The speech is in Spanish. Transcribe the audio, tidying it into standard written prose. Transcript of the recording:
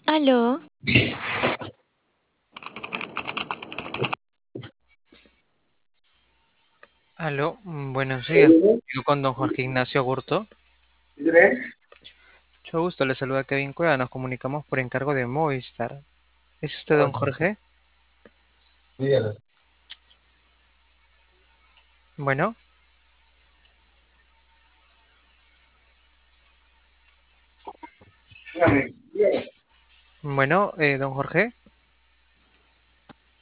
Aló, Aló, buenos días. Yo con don Jorge Ignacio Burto. Mucho gusto, le saluda Kevin Cueva. Nos comunicamos por encargo de Movistar. ¿Es usted don Jorge? Bueno, bueno, don Jorge.